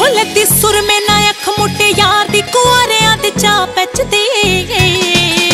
ढोलक दी सुर में ना अख मुटे यार दी कुआरियां दे चा पैचदे